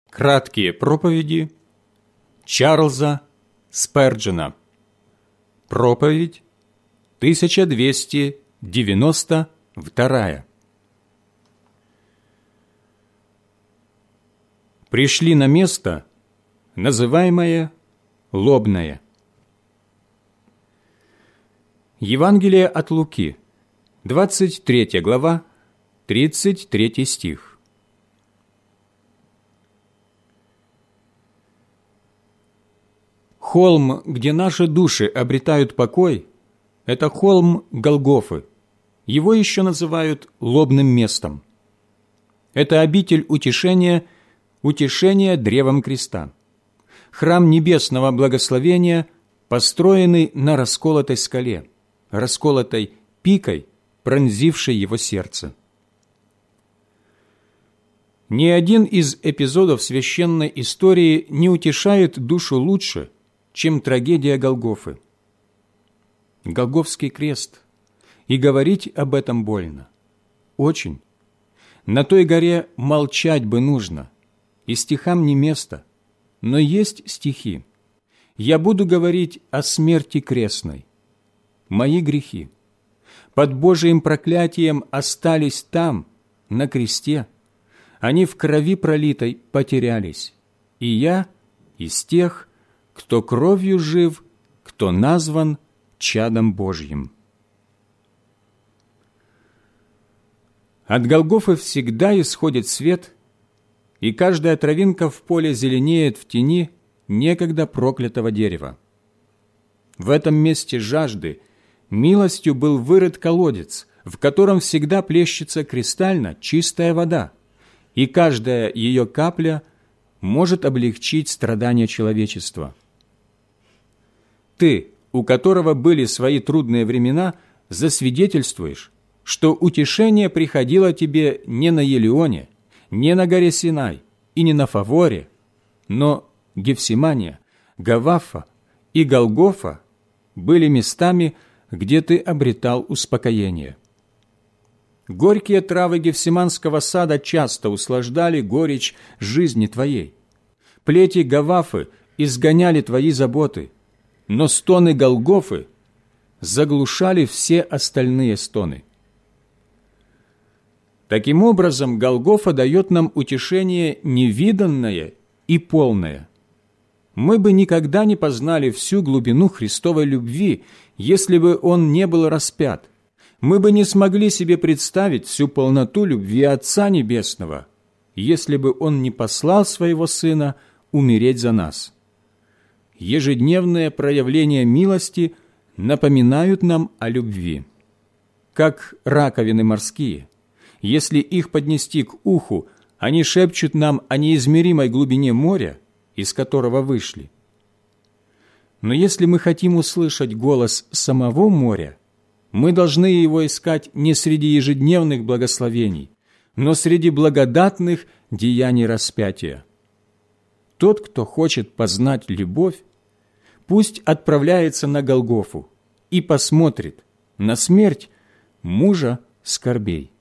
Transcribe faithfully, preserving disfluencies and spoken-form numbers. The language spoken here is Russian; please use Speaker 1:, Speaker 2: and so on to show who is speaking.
Speaker 1: Краткие проповеди Чарльза Сперджена. Проповедь тысяча двести девяносто вторая. Пришли на место, называемое Лобное. Евангелие от Луки, двадцать третья глава, тридцать третий стих. Холм, где наши души обретают покой, это холм Голгофы. Его еще называют лобным местом. Это обитель утешения, утешения древом креста. Храм небесного благословения, построенный на расколотой скале, расколотой пикой, пронзившей его сердце. Ни один из эпизодов священной истории не утешает душу лучше, чем трагедия Голгофы. Голгофский крест. И говорить об этом больно. Очень. На той горе молчать бы нужно, и стихам не место. Но есть стихи. Я буду говорить о смерти крестной. Мои грехи под Божиим проклятием остались там, на кресте. Они в крови пролитой потерялись. И я из тех, кто кровью жив, кто назван чадом Божьим. От Голгофы всегда исходит свет, и каждая травинка в поле зеленеет в тени некогда проклятого дерева. В этом месте жажды милостью был вырыт колодец, в котором всегда плещется кристально чистая вода, и каждая ее капля может облегчить страдания человечества. Ты, у которого были свои трудные времена, засвидетельствуешь, что утешение приходило тебе не на Елеоне, не на горе Синай и не на Фаворе, но Гефсимания, Гавафа и Голгофа были местами, где ты обретал успокоение. Горькие травы Гефсиманского сада часто услаждали горечь жизни твоей. Плети Гавафы изгоняли твои заботы, но стоны Голгофы заглушали все остальные стоны. Таким образом, Голгофа дает нам утешение невиданное и полное. Мы бы никогда не познали всю глубину Христовой любви, если бы Он не был распят. Мы бы не смогли себе представить всю полноту любви Отца Небесного, если бы Он не послал Своего Сына умереть за нас. Ежедневные проявления милости напоминают нам о любви. Как раковины морские, если их поднести к уху, они шепчут нам о неизмеримой глубине моря, из которого вышли. Но если мы хотим услышать голос самого моря, мы должны его искать не среди ежедневных благословений, но среди благодатных деяний распятия. Тот, кто хочет познать любовь, пусть отправляется на Голгофу и посмотрит на смерть мужа скорбей.